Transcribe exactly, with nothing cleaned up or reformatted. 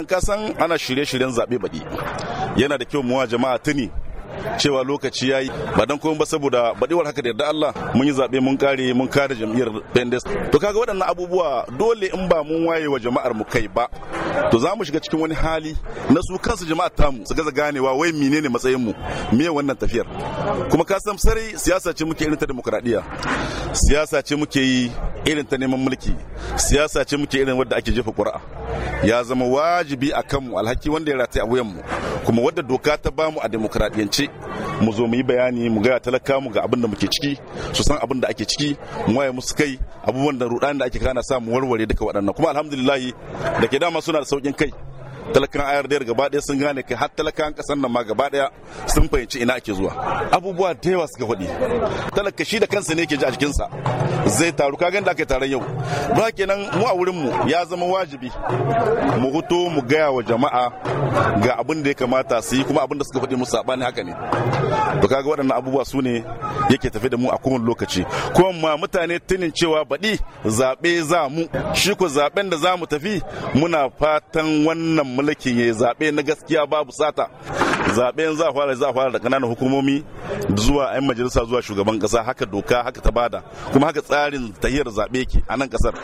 ka san ana shirye-shiryen zaɓe baɗi, yana da kyau mu wa jama'a tuni cewa lokaci yayi ba dan komai ba saboda baɗiwar haka da yarda Allah mun yi zaɓe mun kare mun kare jam'iyyar Pendes. To kaga waɗannan abubuwa dole in ba mun waye wa jama'ar mu kai ba to za mu shiga cikin wani hali na su kansu jama'ar tamu su gaza ganewa wai menene matsayin mu me wannan tafiyar. Kuma ka san sarai siyasa ce muke irin ta demokradiya, siyasa ce muke yi irin ta neman mulki, siyasa ce muke irin wadda ake jefa ƙuri'a. Ya zama wajibi a kanmu alhaki wanda ya rataya a wuyanmu kuma wadda doka ta bamu a demokradiyance mu zo mu yi bayani mu gaya talaka mu ga abin da muke ciki su san abin da ake ciki mu waye musu kai abubuwan da rudan da ake kana sa mu warware duka waɗannan kuma alhamdulillah da ke dama suna da saukin kai talakan ayar da gaba ɗaya sun gane kai har talakan ƙasar nan ma gaba ɗaya sun fahimci ina ake zuwa abubuwa da yawa suka faɗi talaka shi da kansa ne ke ji a jikinsa zai taru ka da aka yi taron yau ba kenan mu a wurin mu ya zama wajibi mu huto mu gaya wa jama'a ga abin da ya kamata su yi kuma abin da suka faɗi musu sabani haka ne to kaga waɗannan abubuwa su ne yake tafi da mu a kowane lokaci kuma ma mutane tunin cewa baɗi zaɓe za mu shi ko zaɓen da za mu tafi muna fatan wannan mulkin ya zaɓe na gaskiya babu sata zaɓen za a fara za a fara da ƙananan hukumomi zuwa 'yan majalisa zuwa shugaban ƙasa haka doka haka ta bada kuma haka tsarin tahiyar zaɓe ke a nan ƙasar.